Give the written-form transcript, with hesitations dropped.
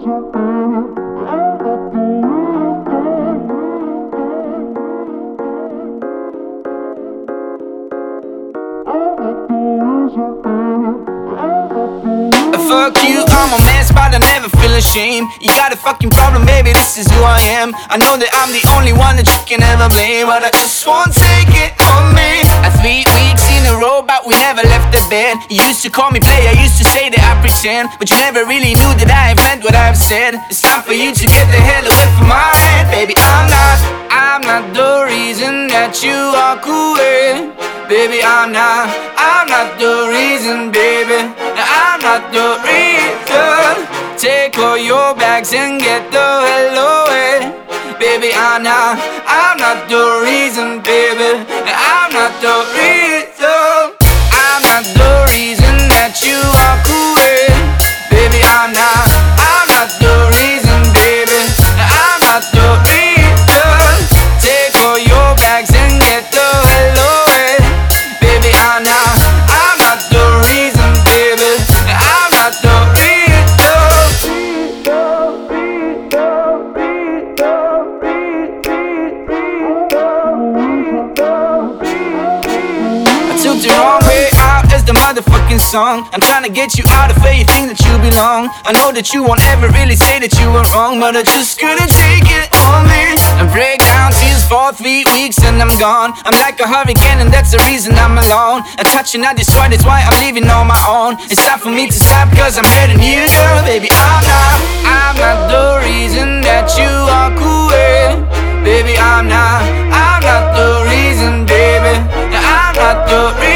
Fuck you, I'm a mess, but I never feel ashamed. You got a fucking problem, baby, this is who I am. I know that I'm the only one that you can ever blame, but I just won't take it on me. 3 weeks in a row, but we never left the bed. You used to call me player, used to say that I pretend, but you never really knew that I have meant what I've said. It's time for you to get the hell away from my head. Baby, I'm not the reason that you walk away. Baby, I'm not the reason, baby. I'm not the reason. Take all your bags and get the hell away. Baby, I'm not the reason, baby. I'm not the reason. I'm not the reason that you walk away. Baby, I'm not the reason, baby. I'm not the reason. Take all your bags and get the hell away. Baby, I'm not the reason, baby. I'm not the reason. I took the wrong way out as the motherfucking song. I'm trying to get you out of where you think that you belong. I know that you won't ever really say that you were wrong, but I just couldn't take it on me. I break down tears for 3 weeks and I'm gone. I'm like a hurricane and that's the reason I'm alone. I touch and I destroy, that's why I'm leaving on my own. It's time for me to stop cause I'm hurting you, girl. Baby, I'm not the reason that you walk away. Baby, I'm not the reason, baby. I'm not the reason.